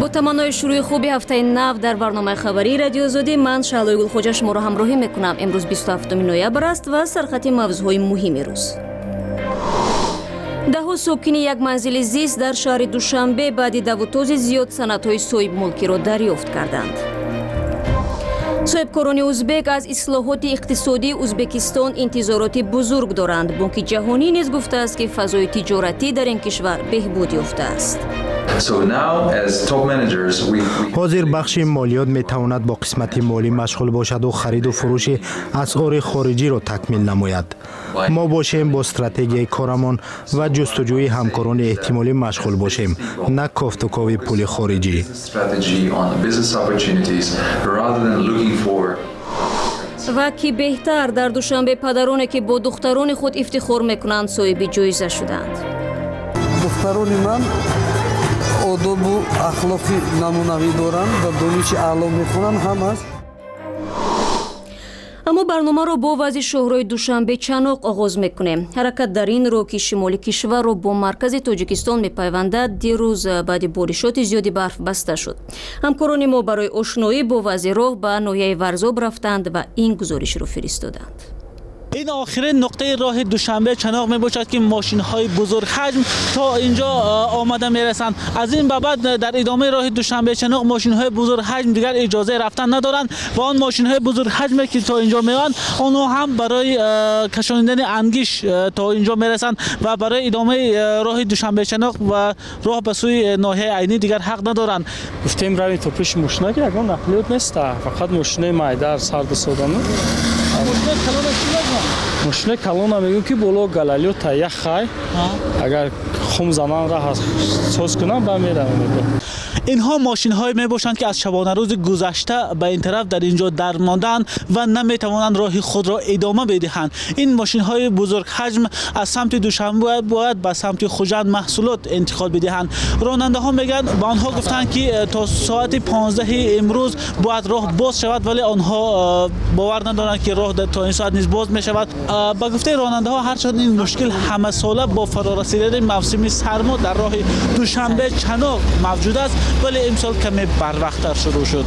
با تمنای شروع خوبی هفته نو در برنامه خبری رادیو آزادی من شعله گلخوجه شما را همراهی میکنم. امروز 27 نوامبر است و سرخط موضوعهای مهم روز. دهها ساکن یک منزل زیست در شهر دوشنبه بعد دوتوز زیاد سندهای صاحب ملکی را دریافت کردند. صاحبکاران ازبک از اصلاحات اقتصادی ازبکستان انتظارات بزرگ دارند. بانک جهانی نیز گفته است که فضای تجارتی در این کشور بهبود یافته است. حاضر بخش مالیات می تواند با قسمت مالی مشغول باشد و خرید و فروش اسعار خارجی را تکمیل نماید. ما باشیم با استراتژی کارمان و جستجوی همکاران احتمالی مشغول باشیم، نه کافت و کاوی پول خارجی. و کی بهتر در دوشنبه پدرانی که با دختران خود افتخار میکنند صاحب جایزه شدند. دختران من آداب و اخلاقی نمونوی دارند و دانش اعلی میخونند هم است. اما برنامه را با وضع شهرهای دوشنبه چناق آغاز میکنیم. حرکت در این رو که شمال کشور را با مرکز تاجیکستان میپیوندد دیروز بعد بارشات زیادی برف بسته شد. همکاران ما برای آشنایی با وضع راه به ناحیه ورزاب رفتند و این گزارش را فرستادند. این آخرین نقطه راه دوشنبه چناق می باشد که ماشین های بزرگ حجم تا اینجا آمده می رسند. از این بعد در ادامه راه دوشنبه چناق ماشین های بزرگ حجم دیگر اجازه رفتن ندارند و آن ماشین های بزرگ حجمی که تا اینجا می آیند آنها هم برای کشانیدن انگیش تا اینجا می رسند و برای ادامه راه دوشنبه چناق و راه به سوی ناحیه عینی دیگر حق ندارند. گفتیم روی تو پیش ماشینا که یگان نقلیات نیست، فقط ماشین مایدار سرد سودانه. ماشین کلون هم میگم که بالا گلالیو تا یک خای اگر خم زمان را سوز کنم با میرم. اینها ماشین های می باشند که از شبانه روز گذشته به این طرف در اینجا درماندند و نمی توانند راه خود را ادامه بدهند. این ماشین های بزرگ حجم از سمت دوشنبه باید به سمت خوجند محصولات انتقال بدهند. راننده ها میگن به آنها گفتند که تا ساعت 15 امروز باید راه باز شود، ولی آنها باور ندارند که راه تا این ساعت نیز باز می شود. با گفته راننده ها هرچند این مشکل همه ساله با فرارسیدن موسم سرما در راه دوشنبه چناق موجود است، ولی امسال کمی بروقت‌تر شروع شد.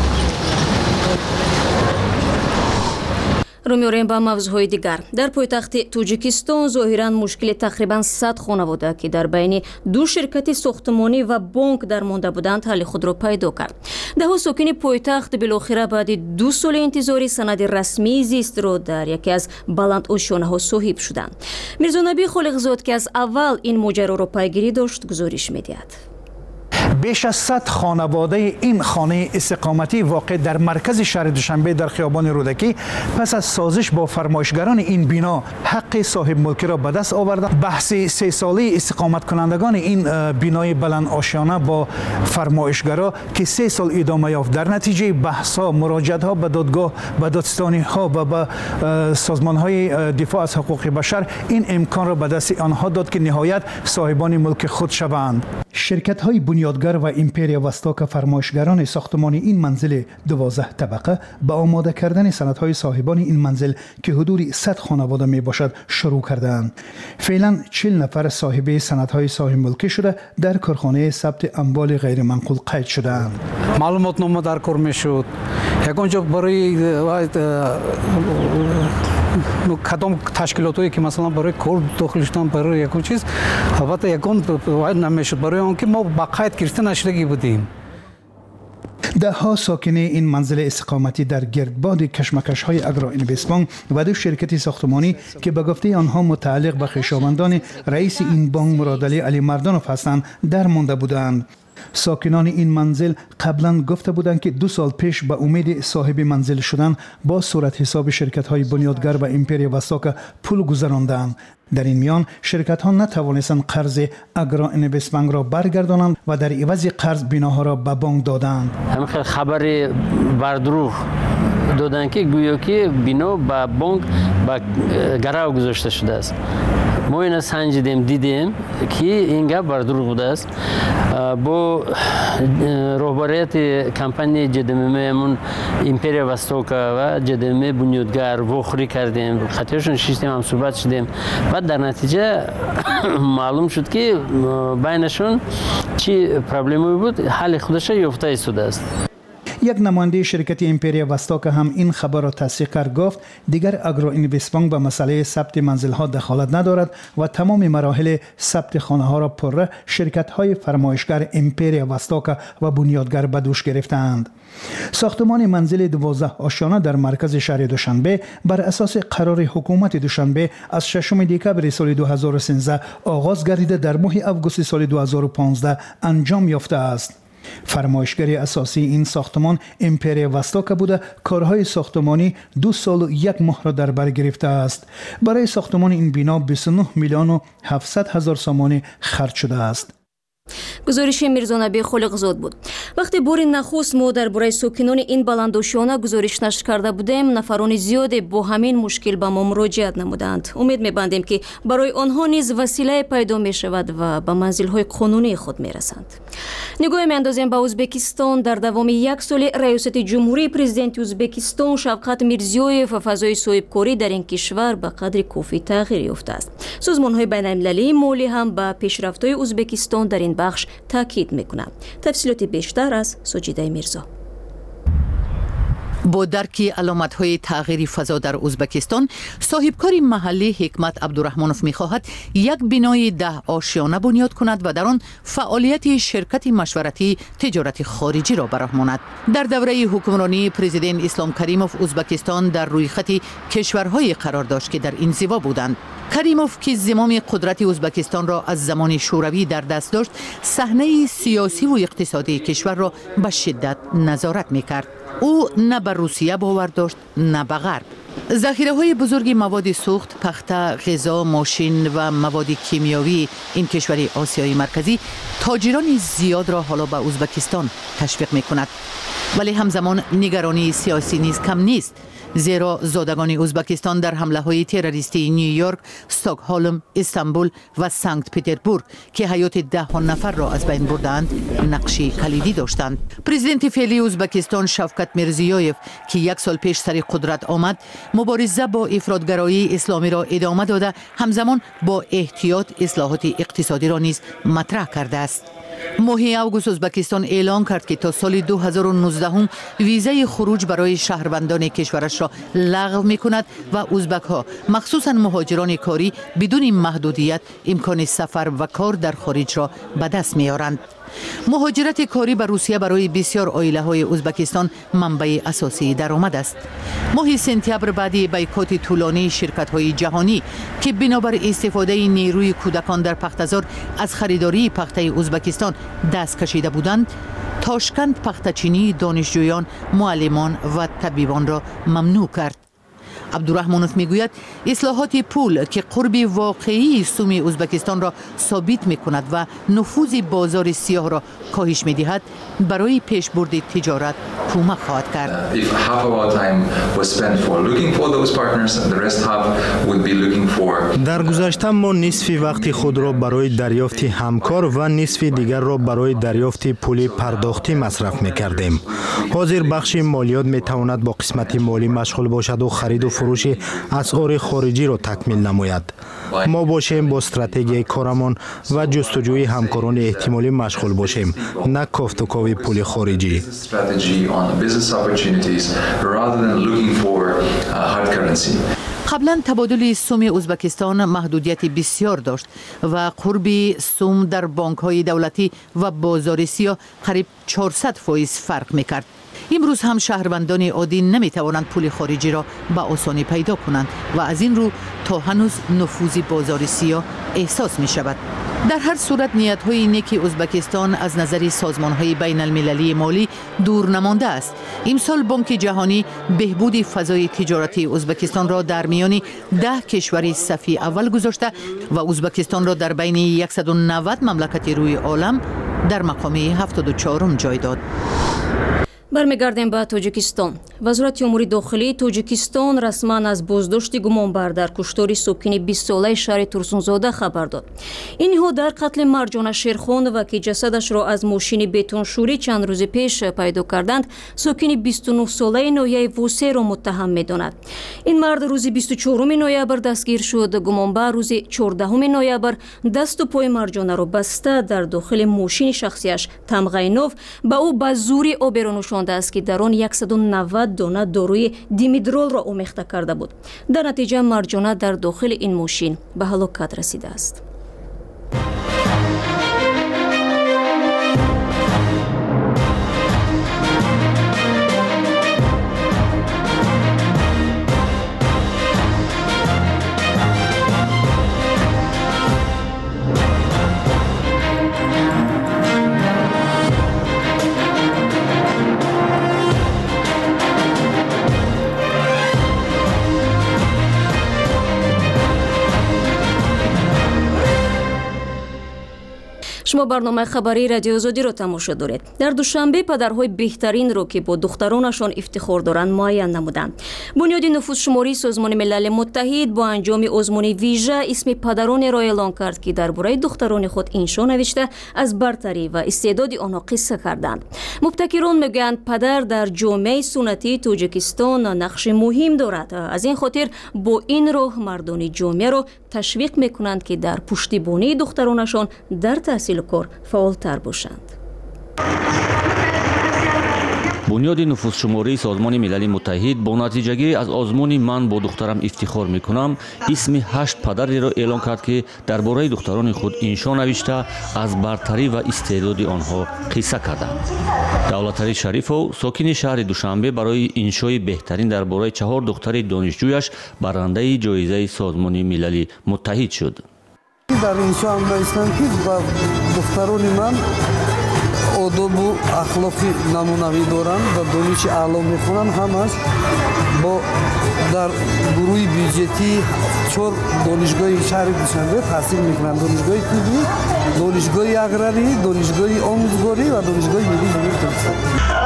رو می‌آوریم به موضوعهای دیگر. در پایتخت تاجیکستان ظاهراً مشکل تقریباً 100 خانواده که در بین دو شرکت ساختمانی و بانک درمانده بودند حل خود را پیدا کرد. دهها ساکن پایتخت بالاخره بعد 2 سال انتظاری سند رسمی زیست را در یکی از بلند آشیانه‌ها صاحب شدند. میرزا نبی خالقزاد که از اول این ماجرا را پیگیری داشت گزارش می‌دهد. بیش از 100 خانواده این خانه استقامتی واقع در مرکز شهر دوشنبه در خیابان رودکی پس از سازش با فرمایشگران این بنا حق صاحب ملکی را به دست آوردند. بحث 3 ساله استقامت کنندگان این بنای بلند آشیانه با فرمایشگرا که 3 سال ادامه یافت، در نتیجه بحث ها، مراجعت ها به دادگاه، به دادستانی ها و به سازمان های دفاع از حقوق بشر این امکان را به دست آنها داد که نهایت صاحبان ملک خود شوند. شرکت های بنیادگر و ایمپریا وستاک فرمایشگران ساختمان این منزل 12 طبقه به آماده کردن سندهای صاحبان این منزل که حدود 100 خانواده می باشد شروع کردند. فعلا 40 نفر صاحب سندهای صاحب ملکی شده در کارخانه ثبت اموال غیر منقول قید شدند. معلومات نامه در کار میشد. یگانجا برای کدام تشکیلاتایی که مثلا برای کار داخل شدن برای یکون چیز البته یکون باید نمیشد، برای آنکه ما با قید گرفته نشدگی بودیم. دهها ساکن این منزل استقامتی در گردباد کشمکش‌های اگرو اینوستبانک و 2 شرکت ساختمانی که به گفته آنها متعلق به خویشاوندان رئیس این بانک مرادعلی علی مردانوف هستند درمانده بودند. ساکنان این منزل قبلا گفته بودند که 2 سال پیش به امید صاحب منزل شدن با صورت حساب شرکت‌های بنیادگر و ایمپریا وستاک پول گذراندند. در این میان شرکت ها نتوانستند قرض اگرو اینوستبانک را برگردانند و در عوض قرض بناها را به بانک دادند. همین خبر بردروغ دادند که گویا که بنا به بانک به گرو گذاشته شده است. ما این سنجیدیم دیدیم که این گپ بر دروغ بوده است. با رهبریت کمپانی جدممون ایمپریا واستوکا و جدم بنیادگر وخوری کردیم، خاطرشون شیشتیم، هم صحبت شدیم و در نتیجه معلوم شد که بینشون چی پرابلمی بود، حل خودش یافته ایستاده است. یک نماینده شرکت ایمپریا واستوکا هم این خبر را تصدیق کرد. گفت دیگر اگرو اینوستبانک به مسئله ثبت منزل ها دخالت ندارد و تمام مراحل ثبت خانه ها را پره شرکت های فرمایشگر ایمپریا واستوکا و بنیادگر به دوش گرفتند. ساختمان منزل 12 آشیانه در مرکز شهر دوشنبه بر اساس قرار حکومت دوشنبه از 6 دکبر سال 2013 آغاز گردیده در ماه آگوست سال 2015 انجام یافته است. فرمایشگر اساسی این ساختمان ایمپریا واستوکا بوده. کارهای ساختمانی 2 سال و 1 ماه را در بر گرفته است. برای ساختمان این بنا 29 میلیون و 700 هزار سوم خرج شده است. گزارش میرزانبی خلقزاد بود. وقتی بار نخست ما درباره ساکنان این بلندوشانه گزارش نشر کرده بودیم، نفران زیادی با همین مشکل به ما مراجعت نمودند. امید می‌بندیم که برای آنها نیز وسیله پیدا می‌شود و به منزل‌های قانونی خود می‌رسند. نگاه می‌اندازیم به ازبکستان. در دوام 1 سال ریاست جمهوری پرزیدنت ازبکستان شوکت میرزیویف و فضای صاحبکاری در این کشور به قدر کافی تغییر یافته است. سازمان‌های بین‌المللی مالی هم به پیشرفت‌های ازبکستان در این بخش تاکید میکنم. تفصیلات بیشتر از سجیده میرزا. با درک علامت‌های تغییر فضا در ازبکستان، صاحبکار محلی حکمت عبدالرحمانوف می‌خواهد یک بنای 10 آشیانه بنیاد کند و در آن فعالیت شرکت مشورتی تجارت خارجی را برهماند. در دوره حکمرانی پرزیدنت اسلام کریموف، ازبکستان در روی خط کشورهای قرار داشت که در انزوا بودند. کریموف که زمام قدرت ازبکستان را از زمان شوروی در دست داشت، صحنه سیاسی و اقتصادی کشور را به شدت نظارت می‌کرد. او نه به روسیه باور داشت نه به غرب. ذخیره‌های بزرگ مواد سوخت، پخته، غذا، ماشین و مواد کیمیاوی این کشور آسیای مرکزی تاجران زیاد را حالا به ازبکستان تشویق می‌کند. ولی همزمان نگرانی سیاسی نیز کم نیست، زیرا زادگان ازبکستان در حمله‌های تروریستی نیویورک، استکهلم، استانبول و سنت پترزبورگ که حیات 10 نفر را از بین بردند نقشی کلیدی داشتند. پرزیدنت فعلی ازبکستان شوکت میرزیویف که 1 سال پیش سر قدرت آمد، مبارزه با افراطگرایی اسلامی را ادامه داده، همزمان با احتیاط اصلاحات اقتصادی را نیز مطرح کرده است. ماه آگوست ازبکستان اعلام کرد که تا سال 2019 ویزای خروج برای شهروندان کشورش را لغو می‌کند و ازبک‌ها مخصوصاً مهاجران کاری بدون محدودیت امکان سفر و کار در خارج را به دست می‌آورند. مهاجرت کاری به روسیه برای بسیار عائله‌های ازبکستان منبع اساسی درآمد است. ماه سپتامبر بعد بایکوت طولانی شرکت‌های جهانی که بنابر استفاده نیروی کودکان در پخته‌زار از خریداری پخته ازبکستان دست کشیده بودند، تاشکند پخته‌چینی دانشجویان، معلمان و طبیبان را ممنوع کرد. عبدالرحمانوف میگوید اصلاحات پول که قرب واقعی سوم ازبکستان را ثابت میکند و نفوذ بازار سیاه را کاهش میدهد، برای پیشبرد تجارت کمک خواهد کرد. در گذشته ما نصف وقت خود را برای دریافت همکار و نصف دیگر را برای دریافت پول پرداختی مصرف میکردیم. حاضر بخش مالیات میتواند با قسمت مالی مشغول باشد و خرید و فروش اسعار خارجی را تکمیل نماید. ما باشیم با استراتژی کارمان و جستجوی همکاران احتمالی مشغول باشیم، نه کافت و کاوی پول خارجی. قبلا تبادل سوم ازبکستان محدودیت بسیار داشت و قرب سوم در بانک‌های دولتی و بازار سیاه قریب 400% فرق می‌کرد. امروز هم شهروندان عادی نمی‌توانند پول خارجی را به آسانی پیدا کنند و از این رو تا هنوز نفوذ بازار سیاه احساس می‌شود. در هر صورت نیت‌های نیک ازبکستان از نظر سازمان‌های بین‌المللی مالی دور نمانده است. امسال بانک جهانی بهبود فضای تجارتی ازبکستان را در میان 10 کشور صف اول گذاشته و ازبکستان را در بین 190 مملکت روی عالم در مقام 74 جای داد. бармегардем ба тоҷикистон. вазорати умури дохилии тоҷикистон расман аз боздошти гумонбар дар куштори сокини 20-солаи шаҳри турсунзода хабар дод. ин ниҳод дар қатли Марҷона Шерхонова ки ҷасадашро аз мошини бетоншӯрӣ чанд рӯзи пеш пайдо карданд, сокини 29-солаи ноҳияи Вусеро муттаҳам медонад. ин мард рӯзи 24 ноябр дастгир шуд. гумонбар рӯзи 14 ноябр дасту пои Марҷонаро баста дар дохили мошини шахсияш Тамғайнов ба ӯ ба зури оберо нушонда است که در آن 190 دانه داروی دیمیدرول را آمیخته کرده بود. در نتیجه مرجانه در داخل این ماشین به هلاکت رسیده است. شما برنامه خبری رادیو آزادی را تماشا دارید. در دوشنبه پدرهای بهترین را که با دخترانشان افتخار دارند معین نمودند. بنیاد نفوذ شماری سازمان ملل متحد با انجام آزمون ویژه اسم پدران را اعلام کرد که درباره دختران خود انشا نوشته از برتری و استعداد آنها قصه کردند. مبتکران میگویند پدر در جامعه سنتی تاجیکستان نقش مهم دارد. از این خاطر با این راه مردان جامعه را تشویق میکنند که در پشتیبانی دخترانشان در تحصیل کار فعالتر باشند. بنیاد نفوذشماری سازمان ملل متحد با نتیجه‌گیری از آزمون من با دخترم افتخار میکنم اسم 8 پدری را اعلام کرد که درباره دختران خود انشا نوشته از برتری و استعداد آنها قصه کردند. دولتعلی شریفov ساکن شهر دوشنبه برای انشای بهترین درباره 4 دختر دانشجویش برنده جایزه سازمان ملل متحد شد. در انشا هم بایستم که با دختران من آداب و اخلاقی نمونوی دارن و دانش اعلا میخونن. همش با در گروه بیجتی 4 دانشگاه شهر دوشنبه تحصیل میکنن. دانشگاه طبی، دانشگاه اگراری، دانشگاه آموزگاری و دانشگاه ملی زمین.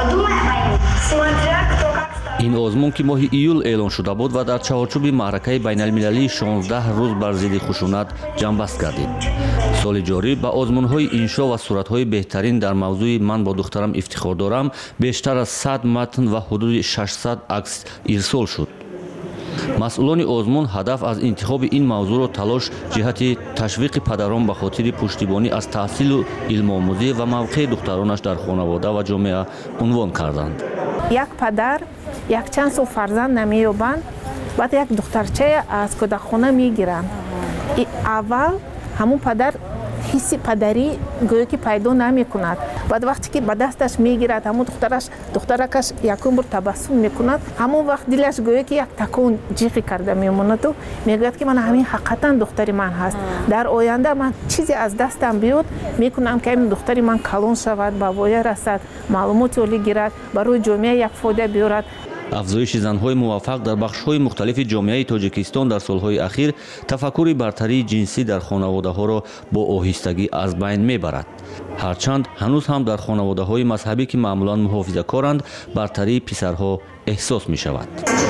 این آزمون که ماه ایول اعلان شده بود و در چارچوب معرکه بین المللی 16 روز بر ضد خشونت جنبست گردید. سال جاری با آزمون‌های انشا و صورت‌های بهترین در موضوع من با دخترم افتخار دارم بیشتر از 100 متن و حدود 600 عکس ارسال شد. مسئولان آزمون هدف از انتخاب این موضوع را تلاش جهت تشویق پدران به خاطر پشتیبانی از تحصیل و علم آموزی و موقع دخترانش در خانواده و جامعه عنوان کردند. یک پدر یک چند سو فرزند نمی‌یابند، بعد یک دخترچه از کودکخانه میگیرند. اول همون پدر حس پدری گویا که پیدا نمی‌کند. بعد وقتی که به دستش میگیرد همون دخترکش یکم بار تبسم میکند، همون وقت دلش گویا که یک تکون جیغی کرده میماند و میگوید که من همین حقیقتا دختری من هست. در آینده من چیزی از دستم بیاد میکنم که این دختری من کلان شود، به وایه رسد، معلومات عالی گیرد، برای جامعه یک فایده بیارد. افزایش زن‌های موفق در بخش‌های مختلف جامعه تاجیکستان در سال‌های اخیر تفکر برتری جنسی در خانواده‌ها را با آهستگی از بین می‌برد. هرچند هنوز هم در خانواده‌های مذهبی که معمولاً محافظه‌کارند برتری پسرها احساس می‌شود.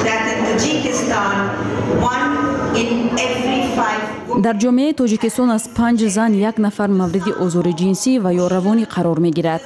در جامعه تاجیکستان از 5 زن یک نفر مورد آزار جنسی و یا روانی قرار می‌گیرد.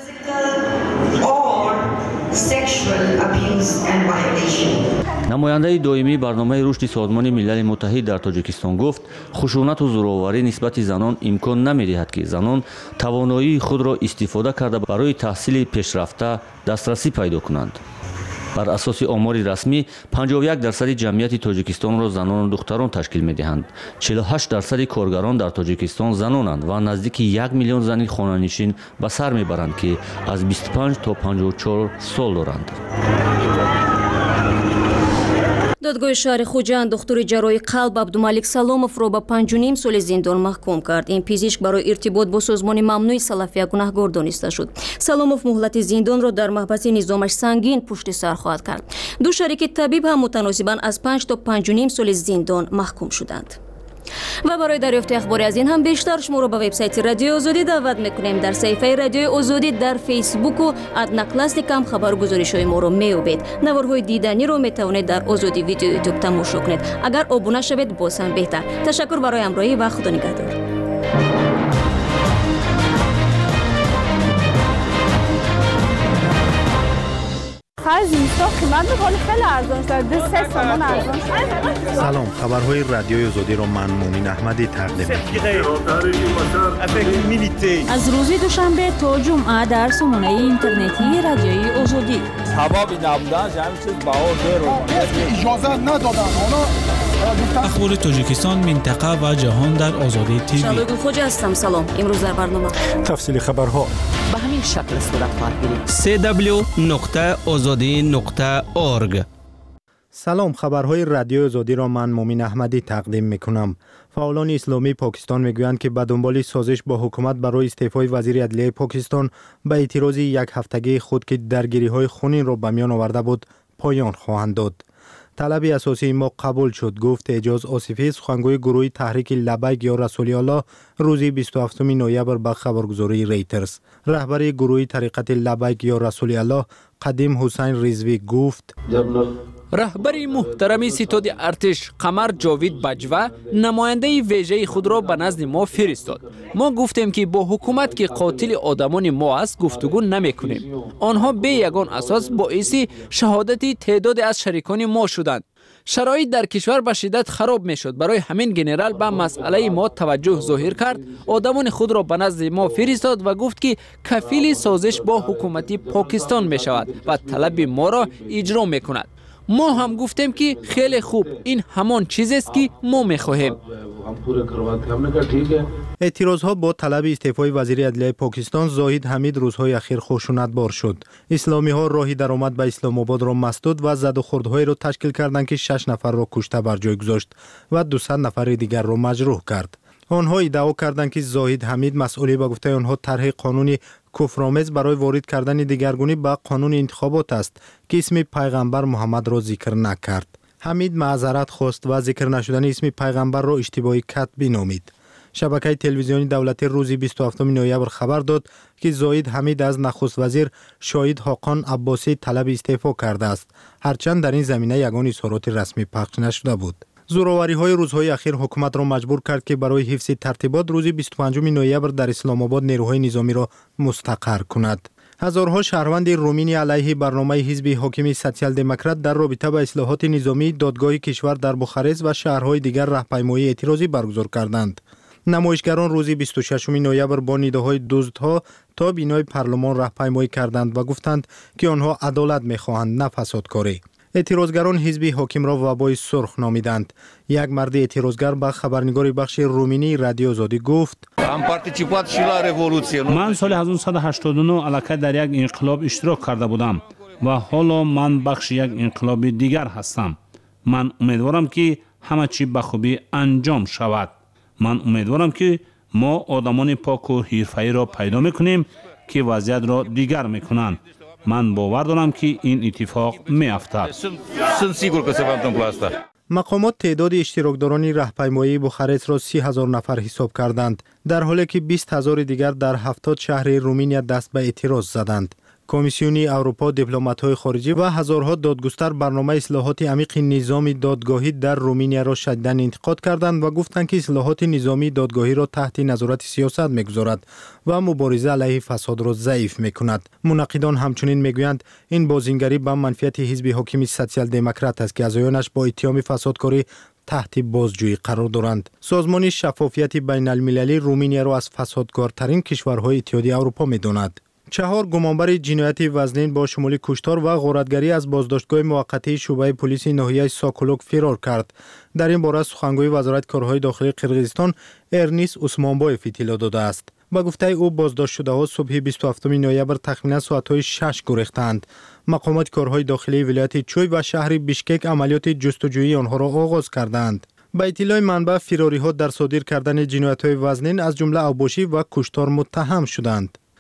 نماینده دائمی برنامه رشد سازمان ملل متحد در تاجیکستان گفت خشونت و زورآوری نسبت زنان امکان نمی‌دهد که زنان توانایی خود را استفاده کرده برای تحصیل پیشرفته دسترسی پیدا کنند. بر اساس آمار رسمی 51% جمعیت تاجیکستان را زنان و دختران تشکیل می‌دهند. 48% کارگران در تاجیکستان زنانند و نزدیک 1 میلیون زن خانه‌نشین به سر می‌برند که از 25 تا 54 سال دارند. دادگاه شهر خوجند دکتر جراحی قلب عبدالملک سلامовро ба 5.5 соли зиндон маҳкум кард. ин пизишк барои иртибот бо созмони мамнӯи салафия гунаҳгор дониста шуд. Саломов муҳлати зиндонро дар маҳбаси низомаш сангин пушти сар хоҳад кард. ду шарики табиб ҳам мутаносибан аз 5 то 5.5 соли зиндон маҳкум шуданд. و برای دریافت اخباری از این هم بیشتر شما رو به وبسایت رادیو آزادی دعوت میکنیم. در صفحه رادیو آزادی در فیسبوک و ادنکلاس کم خبرگزاری‌های ما رو می‌یابید. نوارهای دیدنی رو میتوانید در آزادی ویدیو یوتیوب تماشا کنید. اگر آبونه شوید باز هم بهتر. تشکر برای همراهی و خدا نگهدار. سلام، خبرهای رادیوی آزادی رو من مومین احمدی تقدیم می‌کنم. از روز دوشنبه تا جمعه در سامانه اینترنتی رادیوی آزادی. اجازه ندادن اخبار تاجیکستان، منطقه و جهان در آزادی تیوی. شادو خوجا هستم. سلام. امروز در برنامه تفصیلی خبرها به همین شکل صورت خواهد گرفت. www.azadi.org. سلام، خبرهای رادیو آزادی را من مومین احمدی تقدیم میکنم. فعالان اسلامی پاکستان میگویند که به دنبال سازش با حکومت برای استعفای وزیر عدلیه پاکستان به اعتراض یک هفتگی خود که درگیری‌های خونین را به میان آورده بود پایان خواهند داد. طلب اساسی ما قبول شد، گفت اعجاز آصفی، سخنگوی گروه تحریک لبیک یا رسول الله روز 27 نوامبر به خبرگزاری ریترز. رهبر گروه طریقت لبیک یا رسول الله قدیم حسین رضوی گفت رهبر محترم ستاد ارتش قمر جاوید بجوه نماینده ویژه خود را به نزد ما فرستاد. ما گفتیم که با حکومت که قاتل آدمان ما است گفتگو نمی کنیم. آنها به یگان اساس باعث شهادت تعداد از شریکان ما شدند. شرایط در کشور به شدت خراب می شد. برای همین جنرال به مسئله ما توجه ظاهر کرد، آدمان خود را به نزد ما فرستاد و گفت که کفیل سازش با حکومت پاکستان می شود و طلب ما را اجرا می کند. ما هم گفتیم که خیلی خوب، این همان چیزی است که ما می‌خواهیم. اعتراضها با طلب استعفای وزیر عدلیه پاکستان زاهد حمید روزهای اخیر خشونتبار شد. اسلامی‌ها راهی درآمد به اسلام آباد را مسدود و زد و خوردهای را تشکیل کردند که 6 نفر را کشته بر جای گذاشت و 200 نفر دیگر را مجروح کرد. آنها ادعا کردند که زاهد حمید مسئولی به گفته آنها طرح قانونی کفرآمیز برای وارد کردن دیگرگونی به قانون انتخابات است که اسم پیغمبر محمد را ذکر نکرد. حمید معذرت خواست و ذکر نشدن اسم پیغمبر را اشتباهی کتبی نامید. شبکه تلویزیونی دولتی روز 27 نوامبر خبر داد که زاهد حمید از نخست وزیر شاهد حاقان عباسی طلب استعفا کرده است، هرچند در این زمینه یگان اظهارات رسمی پخش نشده بود. زورآوری‌های روزهای اخیر حکومت را مجبور کرد که برای حفظ ترتیبات روز 25 نوامبر در اسلام آباد نیروهای نظامی را مستقر کند. هزارها شهروند رومینی علیه برنامه حزب حاکم سوسیال دموکرات در رابطه با اصلاحات نظامی دادگاه کشور در بخارست و شهرهای دیگر راهپیمایی اعتراضی برگزار کردند. نمایشگران روز 26 نوامبر با نداهای دزدها تا بینای پارلمان راهپیمایی کردند و گفتند که آنها عدالت می‌خواهند نه فسادکاری. اعتراضگران حزب حاکم را وبای سرخ نامیدند. یک مرد اعتراضگر به خبرنگار بخش رومینی رادیو آزادی گفت من سال 1989 الکی در یک انقلاب اشتراک کرده بودم و حالا من بخش یک انقلاب دیگر هستم. من امیدوارم که همه چی به خوبی انجام شود. من امیدوارم که ما آدمان پاک و حرفه‌ای را پیدا می‌کنیم که وضعیت را دیگر می‌کنند. من باور دارم که این اتفاق می‌افتد. مقامات تعداد اشتراکداران راهپیمایی بخارست را 30,000 نفر حساب کردند، در حالی که 20,000 دیگر در 70 شهر رومینیا دست به اعتراض زدند. کمیسیون اروپا، دیپلمات‌های خارجی و هزارها دادگستر برنامه اصلاحات عمیق نظام دادگاهی در رومینیا را شدیداً انتقاد کردند و گفتند که اصلاحات نظامی دادگاهی را تحت نظارت سیاست می‌گذارد و مبارزه علیه فساد را ضعیف می‌کند. منقدان همچنین می‌گویند این بازینگری به منفعت حزب حاکم سوسیال دموکرات است که اعضایانش با اتهام فسادکاری تحت بازجویی قرار دارند. سازمان شفافیت بین المللی رومینیا را از فسادکارترین کشورهای اتحادیه اروپا می‌داند. 4 گمانبر جنایت وزنین با شمول کشتار و غارتگری از بازداشتگاه موقتی شعبه پلیس ناحیه ساکولوک فرار کرد. در این باره سخنگوی وزارت کارهای داخلی قرقیزستان ارنیس عثمانبایف اطلاع داده است. با گفته او بازداشت شده ها صبح 27 نوامبر تخمینا ساعت‌های 6 گریختند. مقامات کارهای داخلی ولایت چوی و شهر بیشکک عملیات جستجویی آنها را آغاز کردند. با اطلاع منبع فراری‌ها در صادر کردن جنایت‌های وزنین از جمله اوباشی و کشتار متهم شدند.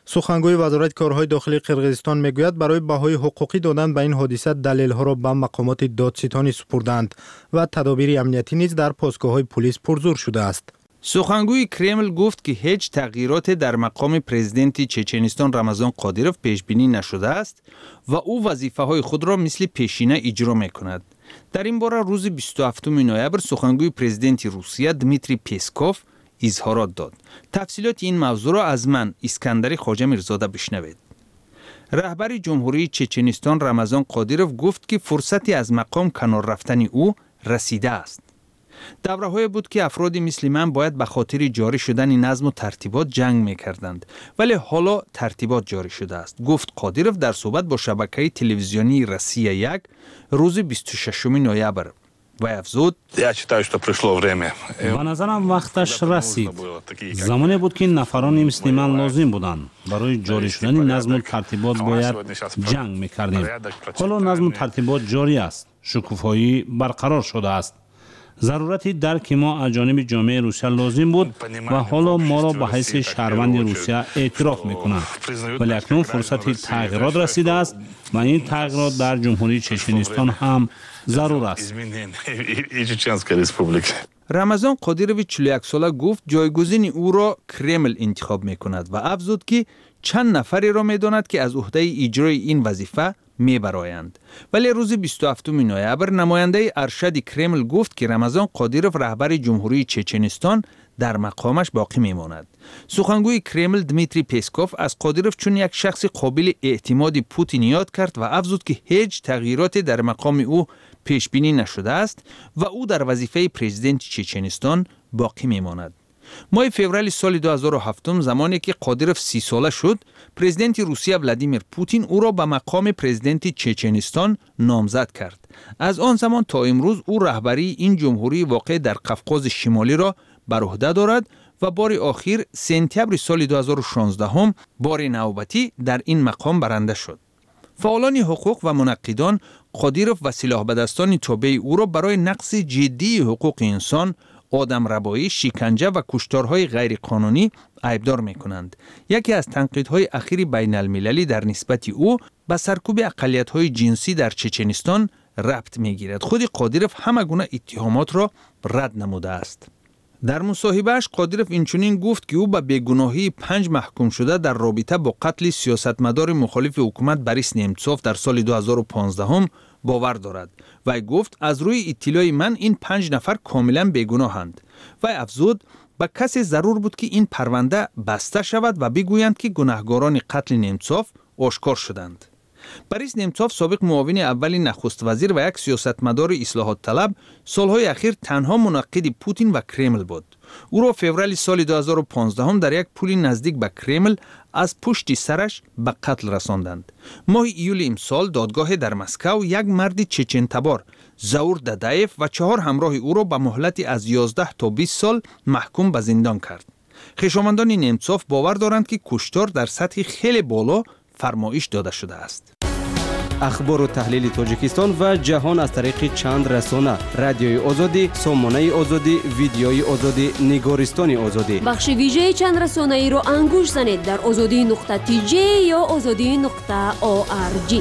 سخنگوی وزارت کارهای داخلی قرقیزستان میگوید برای بهای حقوقی دادن به این حادثه دلیل‌ها را به مقامات دادستانی سپردند و تدابیر امنیتی نیز در پاسگاه‌های پلیس پرزور شده است. سخنگوی کرمل گفت که هیچ تغییرات در مقام پرزیدنت چچنستان رمضان قادیروف پیش بینی نشده است و او وظیفه‌های خود را مثل پیشینه اجرا می‌کند. در این باره روز 27 نوامبر سخنگوی پرزیدنت روسیه دمیتری پسکوف اظهارات داد. تفصیلات این موضوع را از من اسکندر خواجه میرزاده بشنوید. رهبر جمهوری چچنستان رمضان قادیروف گفت که فرصتی از مقام کنار رفتن او رسیده است. دوره‌های بود که افرادی مثل من باید به خاطر جاری شدن نظم و ترتیبات جنگ می‌کردند، ولی حالا ترتیبات جاری شده است، گفت قادیروف در صحبت با شبکه تلویزیونی روسیه 1 روز 26 نوامبر و افزود: به نظرم وقتش رسید. زمانی بود که نفرانی مثل من لازم بودند. برای جاری شدن نظم و ترتیبات باید جنگ می‌کردیم. حالا نظم و ترتیبات جاری است. شکوفایی برقرار شده است. ضرورتی درک ما از جانب جامعه روسیه لازم بود و حالا ما را به حیث شهروند روسیه اعتراف میکنند. ولی اکنون فرصت تغییرات رسیده است و این تغییرات در جمهوری چچنستان هم ضرور است. رمضان قادیروف 41 ساله گفت جایگزین او را کرمل انتخاب میکند و افزود که چند نفری را میداند که از عهده اجرای این وظیفه میبرایند. ولی روز 27 نوامبر نماینده ارشد کرمل گفت که رمضان قادیروف رهبر جمهوری چچنستان در مقامش باقی میماند. سخنگوی کرمل دمیتری پسکوف از قادیروف چون یک شخص قابل اعتماد پوتین یاد کرد و افزود که هیچ تغییراتی در مقام او پیش بینی نشده است و او در وظیفه پرزیدنت چچنستان باقی میماند. ماه فوریه سال 2007 زمانی که قادیروف 30 ساله شد، پرزیدنت روسیه ولادیمیر پوتین او را به مقام پرزیدنت چچنستان نامزد کرد. از آن زمان تا امروز او رهبری این جمهوری واقع در قفقاز شمالی را بر عهده دارد و بار آخر سپتامبر سال 2016 هم بار نوبتی در این مقام برنده شد. فعالان حقوق و منقدان قادیروف و سلاح به دستان تابع او را برای نقض جدی حقوق انسان، آدمربایی، شکنجه و کشتارهای غیرقانونی عیبدار می‌کنند. یکی از تنقیدهای اخیر بین المللی در نسبت او به سرکوب اقلیت‌های جنسی در چچنستان ربط می‌گیرد. خود قادیروف همه گونه اتهامات را رد نموده است. در مصاحبه‌اش قادیروف اینچنین گفت که او به بیگناهی 5 محکوم شده در رابطه با قتل سیاستمدار مخالف حکومت بوریس نمتسوف در سال 2015 هم باور دارد و گفت از روی اطلاع من این 5 نفر کاملا بیگناهند و افزود به کسی ضرور بود که این پرونده بسته شود و بگویند که گناهکاران قتل نمتسوف آشکار شدند. بوریس نمتسوف سابق معاون اول نخست وزیر و یک سیاستمدار اصلاحات طلب سالهای اخیر تنها منقد پوتین و کرمل بود. او را فوریه سال 2015 هم در یک پل نزدیک به کرمل از پشت سرش به قتل رساندند. ماه ایول امسال دادگاه در مسکو یک مرد چچن تبار زاور دادایف و 4 همراه او را به مهلت از 11 تا 20 سال محکوم به زندان کرد. خویشاوندان نمتسوف باور دارند که کشتار در سطح خیلی بالا فرمایش داده شده است. اخبار و تحلیل تاجیکستان و جهان از طریق چند رسانه: رادیوی آزادی، سامانه آزادی، ویدیوی آزادی، نگارستان آزادی. بخش ویژه چند رسانه ای را انگوش زنید در azadi.tj یا azadi.org.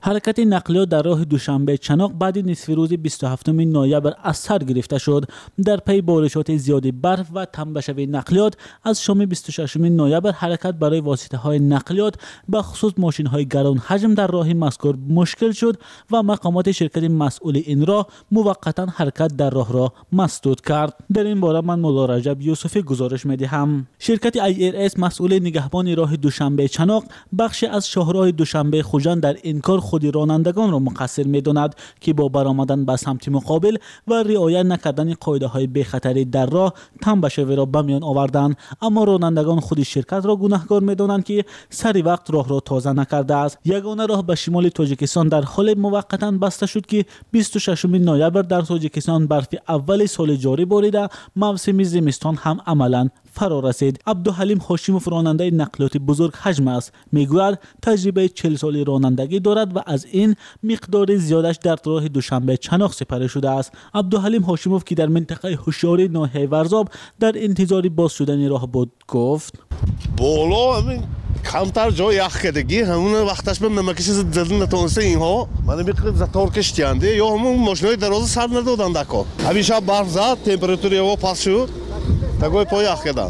حرکت نقلیات در راه دوشنبه چناق بعد نصف روز 27 نوامبر از سر گرفته شد. در پی بارشات زیاد برف و تنبشوی نقلیات از شام 26 نوامبر حرکت برای واسطه های نقلیات به خصوص ماشین های گران حجم در راه مذکور مشکل شد و مقامات شرکت مسئول این راه موقتا حرکت در راه را مسدود کرد. در این باره من مولا رجب یوسفی گزارش می‌دهم. شرکت IRS مسئول نگهبان راه دوشنبه چناق بخش از شاهراه دوشنبه خوجان در این کار خود رانندگان را مقصر می‌داند که با برآمدن به سمت مقابل و رعایت نکردن قاعده‌های بی‌خطری در راه تنبشوی را به میان آوردند، اما رانندگان خود شرکت را گناهکار می‌دانند که سری وقت راه را تازه نکرده است. یگانه راه به شمال تاجیکستان در حال موقتا بسته شد که 26 نوامبر در تاجیکستان برف اول سال جاری باریده، موسم زمستان هم عملاً فرا رسید. عبدالحلیم هاشموف راننده نقلیات بزرگ حجم است. میگوید تجربه 40 سالی رانندگی دارد و از این مقدار زیادش در راه دوشنبه چناق سپری شده است. عبدالحلیم هاشموف که در منطقه هوشیاری ناحیه ورزاب در انتظار باز شدن راه بود گفت: بالا همین کمتر جای یخ کردگی همون وقتش به نمکش زدن نتونسته اینها من میگم زتور کشتیانده یا همون ماشینای دراز سر ندادن دکا همیشه برف زد تمپراتوری هوا پاس شد تگوی پای یخ کردن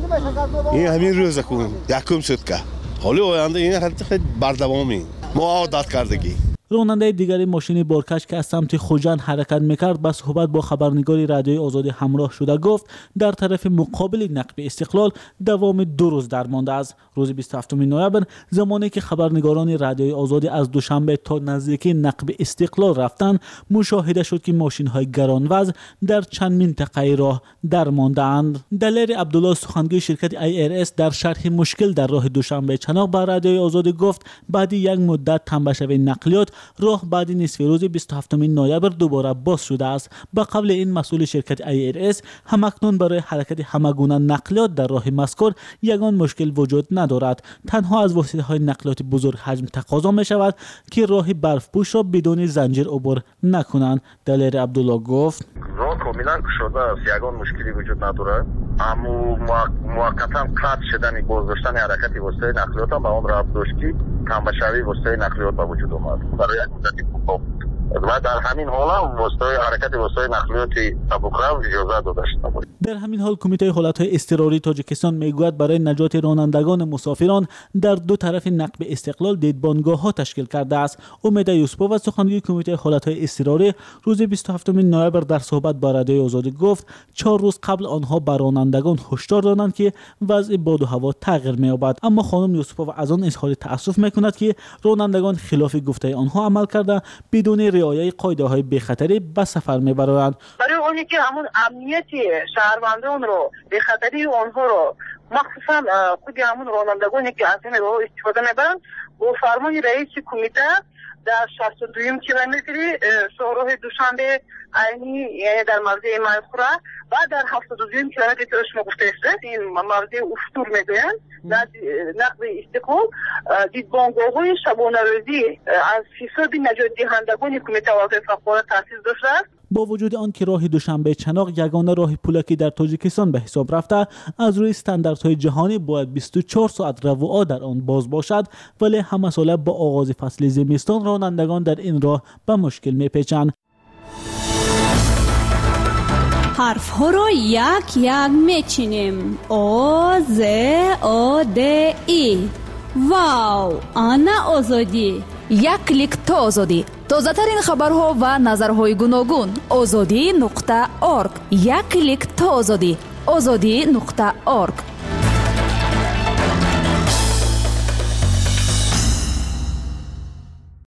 این همین روز کن یکم شد که حالی آینده این خیلی بردوامی ما عادت کردگی. راننده دیگری ماشین بارکش که از سمت خوجند حرکت میکرد به صحبت با خبرنگاری رادیوی آزادی همراه شده گفت در طرف مقابل نقب استقلال دوام 2 روز درمانده است. روز 27 نوامبر زمانی که خبرنگاران رادیوی آزادی از دوشنبه تا نزدیکی نقب استقلال رفتند مشاهده شد که ماشین های گرانوزن در چند منطقه راه درمانده اند. دلیر عبدالله سخنگوی شرکت IRS در شرح مشکل در راه دوشنبه چناق با رادیوی آزادی گفت بعد یک مدت تنبشوی نقلیات راه بعد نصف روز 27 نوامبر دوباره باز شده است. با قبل این مسئول شرکت IRS همکنون برای حرکت همگونه نقلیات در راه مذکور یگان مشکل وجود ندارد. تنها از واسطه‌های نقلیات بزرگ حجم تقاضا می شود که راه برفپوش را بدون زنجیر عبور نکنند. دلیر عبدالله گفت: راه کاملا شده است، یگان مشکلی وجود ندارد، اما موقتا قطع شدن بازداشتن حرکت واسطه نقلیات هم به اون راه داشت که تنبشوی واسطه نقلیات به وجود آمد برای یک مدتی کوتاه و در همین حال هم واسطه حرکت واسطه نقلیات تبوکرو اجازه داده شده. در همین حال کمیته حالت‌های اضطراری تاجیکستان میگوید برای نجات رانندگان مسافران در دو طرف نقب استقلال دیدبانگاه‌ها تشکیل کرده است. امید یوسپوف سخنگوی کمیته حالت‌های اضطراری روز 27 نوامبر در صحبت با رادیوی آزادی گفت 4 روز قبل آنها بر رانندگان هشدار دادند که وضع باد و هوا تغییر می‌یابد، اما خانم یوسپوف از آن اظهار تأسف می‌کند که رانندگان خلاف گفته آنها عمل کرده بدون رعایت قاعده‌های بی‌خطری به سفر می‌برند. برای اونی که همون امنیت شهروندان رو بی‌خطری آنها رو مخصوصا خود همون رانندگانی که از این راه استفاده می‌برند با فرمان رئیس کمیته در 62 کیلومتری شاهراه دوشنبه عینی یعنی در موضع منصوره و در 72 کیلومتر که شما گفته است این موضع افطور میگویند نقب استقلال دیدبانگاه‌های شبانه روزی از حساب نجات دهندگان کمیته وقایع فوق‌العاده تأسیس داشته است. با وجود آن که راه دوشنبه چناق یگانه راه پولکی در تاجیکستان به حساب رفته از روی استانداردهای جهانی باید 24 ساعت رواع در آن باز باشد، ولی همه ساله با آغاز فصل زمستان رانندگان در این راه به مشکل میپیچند. حرف ها را یک یک میچینیم. آ ز آ د ای. واو، آنا آزادی. یک کلیک تا آزادی. تازه ترین خبرها و نظرهای گوناگون. azadi.org. یک کلیک تا آزادی. azadi.org.